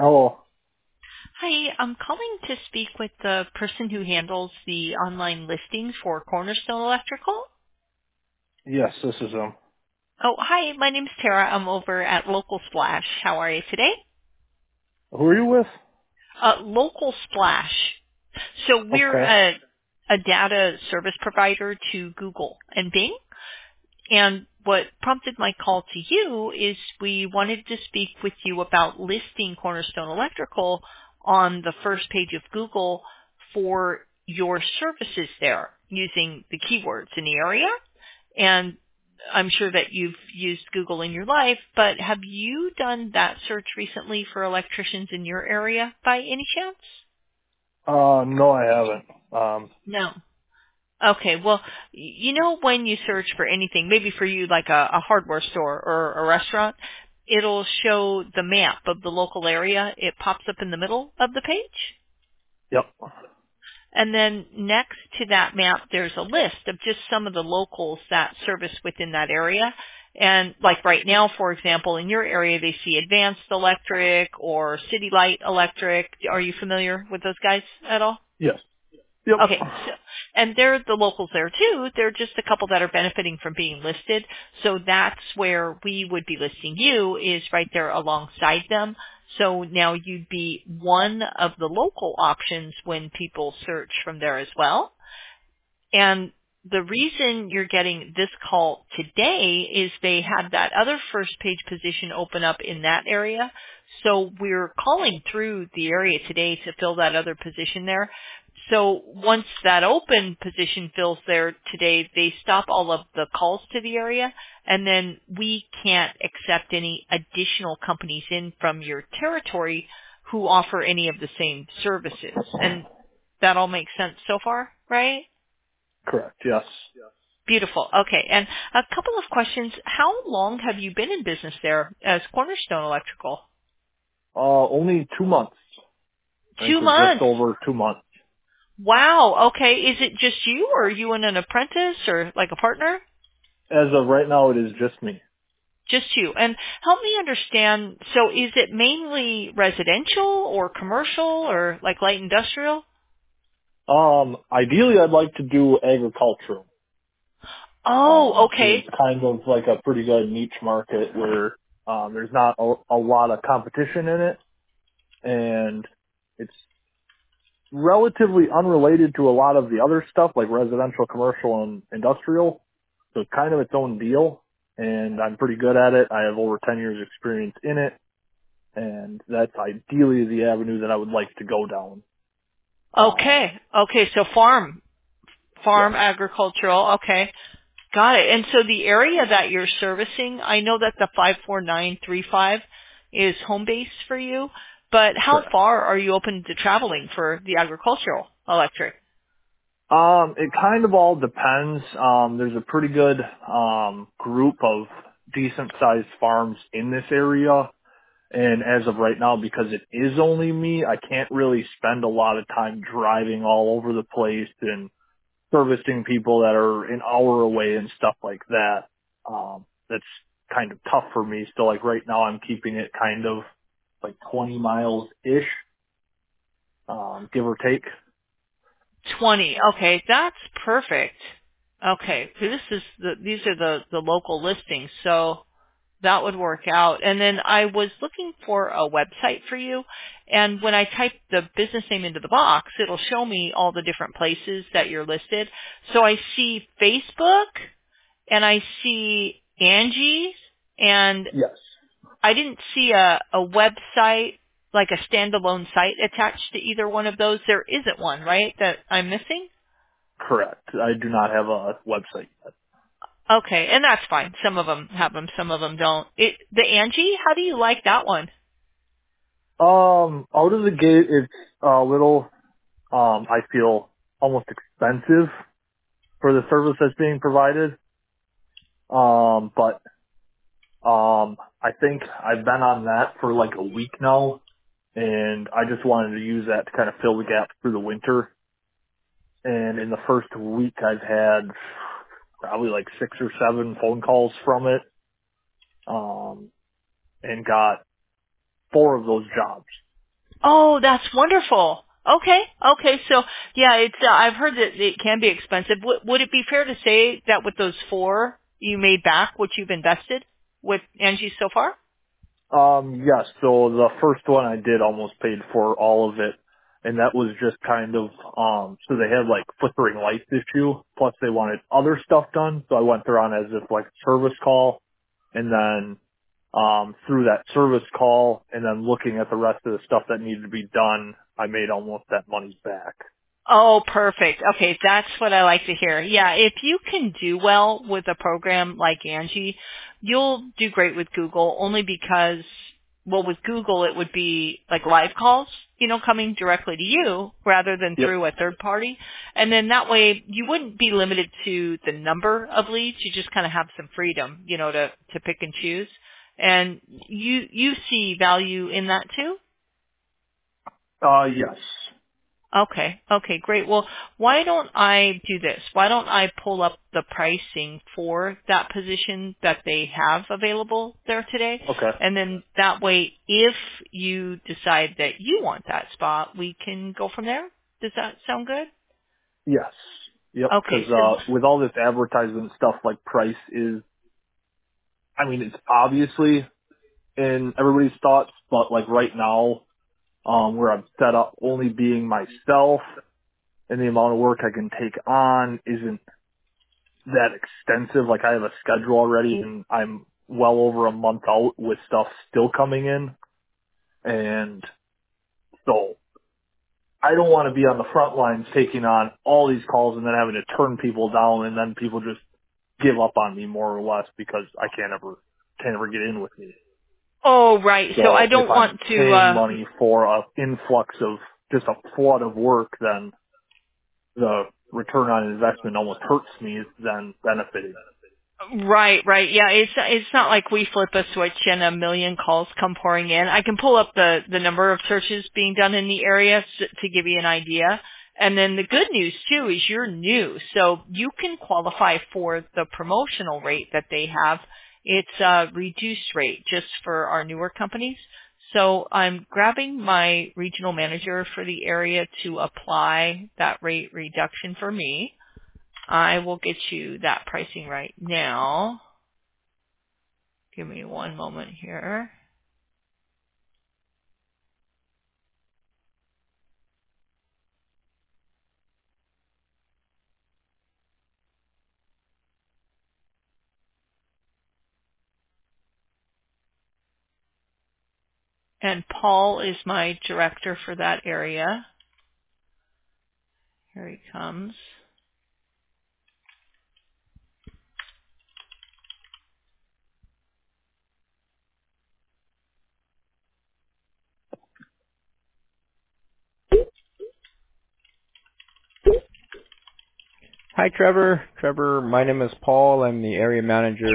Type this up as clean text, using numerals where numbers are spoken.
Hello. Hi, I'm calling to speak with the person who handles the online listings for Cornerstone Electrical. Yes, this is him. Oh, hi, my name's Tara. I'm over at Local Splash. How are you today? Who are you with? Local Splash. So we're Okay. a data service provider to Google and Bing. And what prompted my call to you is we wanted to speak with you about listing Cornerstone Electrical on the first page of Google for your services there using the keywords in the area. And I'm sure that you've used Google in your life, but have you done that search recently for electricians in your area by any chance? No, I haven't. No. Okay, well, you know when you search for anything, maybe for you like a hardware store or a restaurant, it'll show the map of the local area. It pops up in the middle of the page. Yep. And then next to that map, there's a list of just some of the locals that service within that area. And like right now, for example, in your area, they see Advanced Electric or City Light Electric. Are you familiar with those guys at all? Yes. Yep. Okay, so, and they're the locals there too. They're just a couple that are benefiting from being listed. So that's where we would be listing you is right there alongside them. So now you'd be one of the local options when people search from there as well. And the reason you're getting this call today is they had that other first page position open up in that area. So we're calling through the area today to fill that other position there. So once that open position fills there today, they stop all of the calls to the area, and then we can't accept any additional companies in from your territory who offer any of the same services. And that all makes sense so far, right? Correct. Yes. Beautiful. Okay. And a couple of questions. How long have you been in business there as Cornerstone Electrical? Only 2 months. I think 2 we're just months. over 2 months. Wow. Okay. Is it just you or are you and an apprentice or like a partner? As of right now, it is just me. Just you. And help me understand. So is it mainly residential or commercial or like light industrial? Ideally, I'd like to do agricultural. Oh, 'Cause okay. it's kind of like a pretty good niche market where there's not a lot of competition in it, and it's relatively unrelated to a lot of the other stuff like residential, commercial, and industrial. So it's kind of its own deal, and I'm pretty good at it. I have over 10 years experience in it, and that's ideally the avenue that I would like to go down. Um, Okay. Okay. So yes, farm agricultural. Okay. Got it. And so the area that you're servicing, I know that the 54935 is home base for you, but how correct. far are you open to traveling for the agricultural electric? It kind of all depends. There's a pretty good group of decent sized farms in this area. And as of right now, because it is only me, I can't really spend a lot of time driving all over the place and servicing people that are an hour away and stuff like that. That's kind of tough for me. So like right now I'm keeping it kind of like 20 miles-ish, give or take. 20. Okay, that's perfect. Okay, so these are the local listings. So that would work out. And then I was looking for a website for you. And when I type the business name into the box, it'll show me all the different places that you're listed. So I see Facebook and I see Angie's and Yes. I didn't see a website, like a standalone site attached to either one of those. There isn't one, right, that I'm missing? Correct. I do not have a website yet. Okay, and that's fine. Some of them have them, some of them don't. The Angie, how do you like that one? Out of the gate, it's a little, I feel almost expensive for the service that's being provided. But I think I've been on that for like a week now, and I just wanted to use that to kind of fill the gap through the winter. And in the first week, I've had probably like 6 or 7 phone calls from it, and got 4 of those jobs. Oh, that's wonderful. Okay, okay. So yeah, it's I've heard that it can be expensive. Would it be fair to say that with those 4 you made back what you've invested with Angie so far? Yes. So the first one I did almost paid for all of it, and that was just kind of so they had like flickering lights issue. Plus they wanted other stuff done, so I went there on as if like service call, and then through that service call, and then looking at the rest of the stuff that needed to be done, I made almost that money back. Oh, perfect. Okay, that's what I like to hear. Yeah, if you can do well with a program like Angie, you'll do great with Google only because, well, with Google it would be like live calls, coming directly to you rather than Yep. through a third party. And then that way you wouldn't be limited to the number of leads. You just kind of have some freedom, to pick and choose. And you see value in that too? Yes. Okay. Okay, great. Well, why don't I do this? Why don't I pull up the pricing for that position that they have available there today? Okay. And then that way, if you decide that you want that spot, we can go from there. Does that sound good? Yes. Yep. Okay, Because so, with all this advertisement stuff, like price is, I mean, it's obviously in everybody's thoughts, but like right now, where I'm set up only being myself and the amount of work I can take on isn't that extensive. Like I have a schedule already and I'm well over a month out with stuff still coming in. And so I don't want to be on the front lines taking on all these calls and then having to turn people down and then people just give up on me more or less because I can't ever get in with me. oh, right. So I So if don't I'm want to, paying money for a influx of just a flood of work, then the return on investment almost hurts me than benefiting. Right, right. Yeah, it's not like we flip a switch and a million calls come pouring in. I can pull up the number of searches being done in the area to give you an idea. And then the good news too is you're new, so you can qualify for the promotional rate that they have. It's a reduced rate just for our newer companies. So I'm grabbing my regional manager for the area to apply that rate reduction for me. I will get you that pricing right now. Give me one moment here. And Paul is my director for that area. Here he comes. Hi, Trevor. Trevor, my name is Paul. I'm the area manager